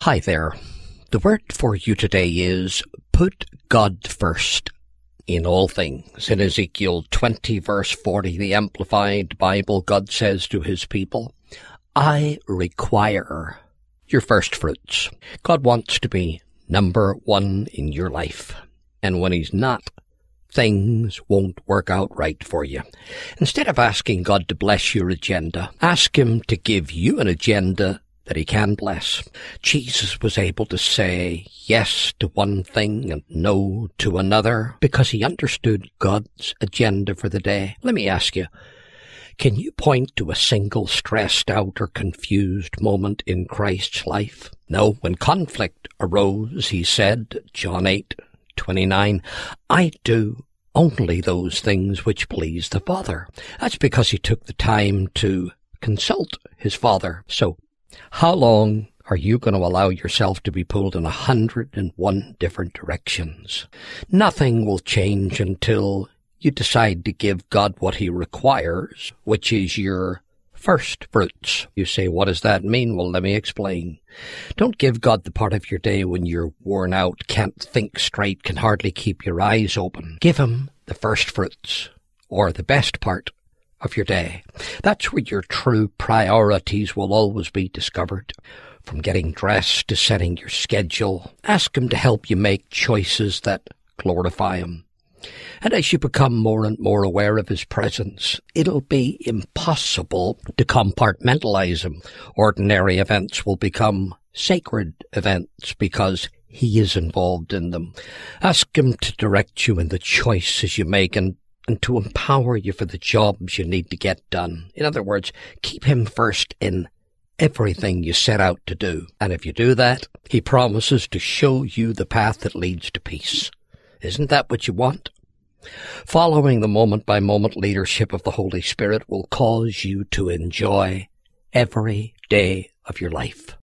Hi there. The word for you today is put God first in all things. In Ezekiel 20 verse 40, the Amplified Bible, God says to his people, I require your first fruits. God wants to be number one in your life. And when he's not, things won't work out right for you. Instead of asking God to bless your agenda, ask him to give you an agenda that he can bless. Jesus was able to say yes to one thing and no to another because he understood God's agenda for the day. Let me ask you, can you point to a single stressed out or confused moment in Christ's life? No, when conflict arose, he said, John 8:29, I do only those things which please the Father. That's because he took the time to consult his Father. So, how long are you going to allow yourself to be pulled in 101 different directions? Nothing will change until you decide to give God what he requires, which is your first fruits. You say, what does that mean? Well, let me explain. Don't give God the part of your day when you're worn out, can't think straight, can hardly keep your eyes open. Give him the first fruits, or the best part of your day. That's where your true priorities will always be discovered. From getting dressed to setting your schedule, ask him to help you make choices that glorify him. And as you become more and more aware of his presence, it'll be impossible to compartmentalize him. Ordinary events will become sacred events because he is involved in them. Ask him to direct you in the choices you make and to empower you for the jobs you need to get done. In other words, keep him first in everything you set out to do. And if you do that, he promises to show you the path that leads to peace. Isn't that what you want? Following the moment-by-moment leadership of the Holy Spirit will cause you to enjoy every day of your life.